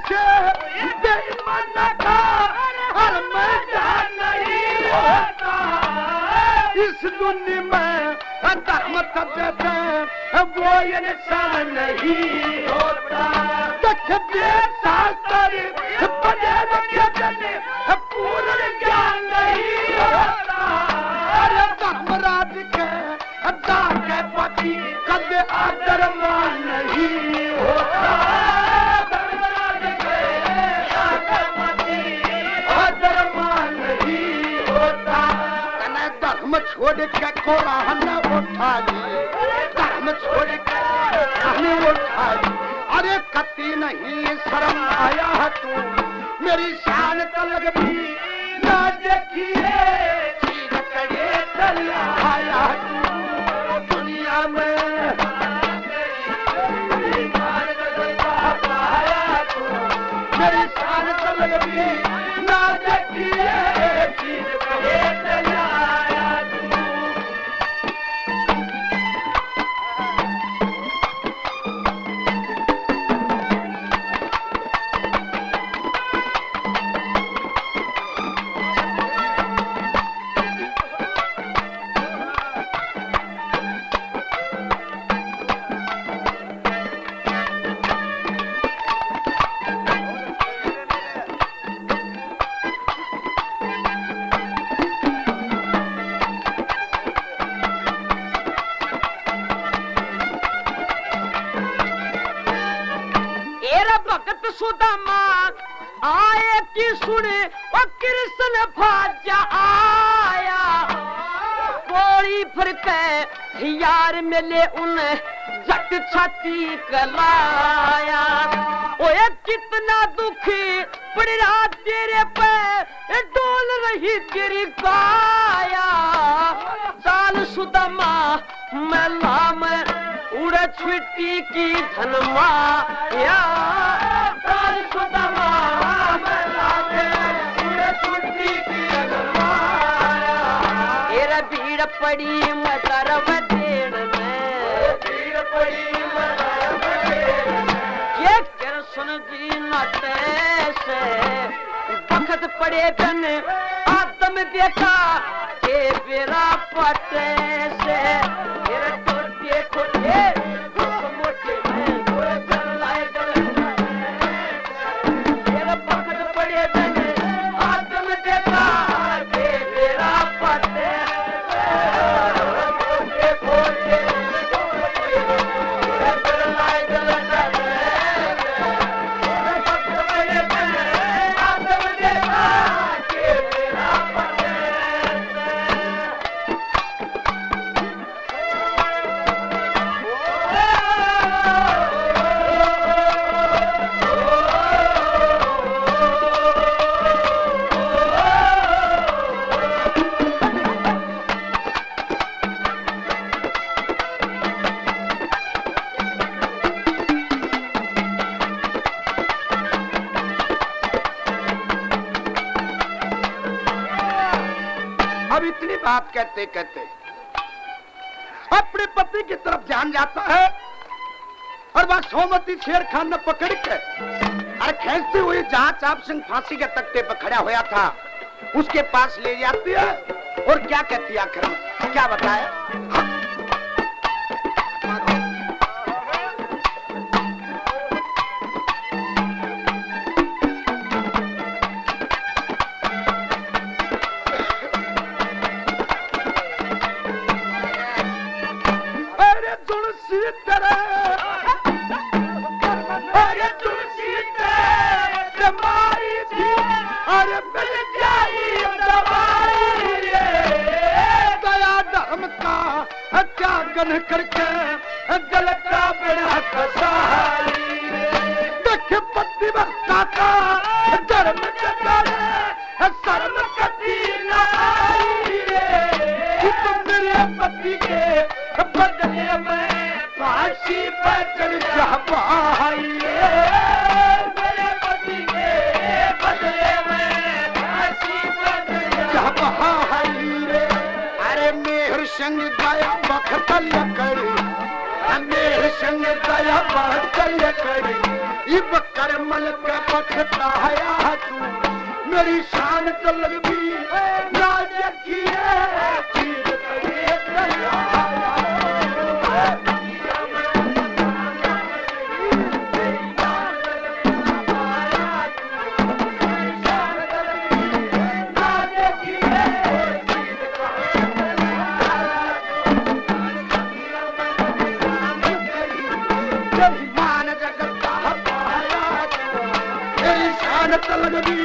से बेईमान का हर मैदान नहीं होता। इस दुनिया में धर्म देते वो इंसान नहीं होता। पूर्ण ज्ञान नहीं होता। अरे धर्मराज के पति कद आदर मान नहीं होता। धर्मराज के पति आदर मान नहीं होता। धर्म छोड़ के कुरान उठा ली, धर्म छोड़ के हमें उठा ली। अरे कति नहीं शर्म आया है तू मेरी शान तलक भी ना देखिए। चीज करे चल आया तू दुनिया में मेरी शान तलक भी ना देखिए। चीज करे चल आया तू। सुदामा आए की सुने और कृष्ण भाजा आया। कोई फर्क यार मिले उन जट छाती कलाया। ओए कितना दुखी पड़ रहा तेरे पे डोल रही तेरी काया। चाल सुदामा मैला में उड़े छुट्टी की धनमा या। भीड़ पड़ी मटर बदेड़ में, भीड़ पड़ी मटर बदेड़ में। ये कृष्ण जी नाते से वक्त पड़े बन आदम देखा के बेरा पटे से। फिर तो देखो मोटे में गोरे कर लाए फिर वक्त पड़े बन आदम देखा के बेरा पटे। अब इतनी बात कहते कहते अपने पति की तरफ ध्यान जाता है और वह सोमवती शेर खान ने पकड़ के और खींचते हुए जहां चाप सिंह फांसी के तख्ते पर खड़ा होया था उसके पास ले जाती है और क्या कहती है आखिर में क्या बताया। करके दिल का बड़ा कसाई देख पति बरसा का धर्म शर्म कभी न आई रे। तुम मेरे पति के बदले में फांसी पर चढ़ जा पाई। मेरे पति के बदले में फांसी पर चढ़ जा पाई रे। अरे मेहर संग गया वक्त लकड़ी मेरे संग दया चल करी इब करमल का पछताया तू मेरी शान तलग भी ना देखिए चीज करे दया तलग भी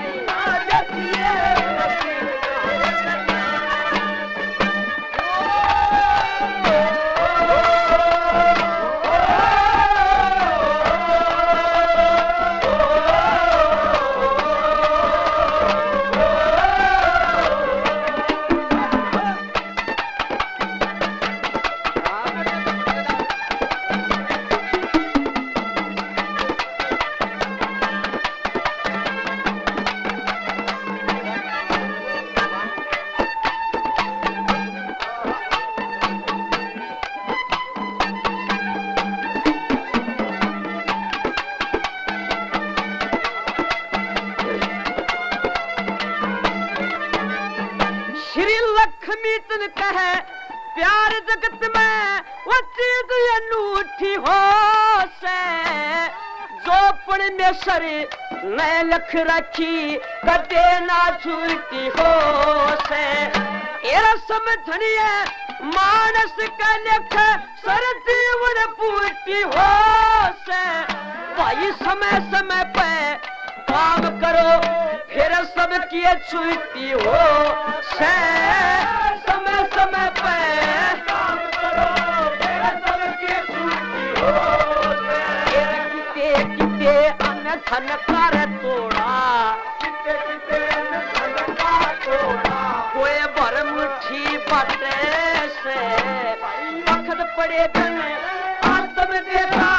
प्यार जगत में वो चीज अनूठी हो से जो पण में सर मैं लख रखी कदे ना छूटी हो से एरा समझनिए मानस का लेख सर जीवन पूटी हो से भाई समय समय पे काम करो फिर सब की छूटी हो से समय समय पे काम करो फिर सब की छूटी हो किते किते अन धन कर तोड़ा किते किते अन धन का तोड़ा कोई भर मुट्ठी बटे से वक्त पड़े धन आत्म देखा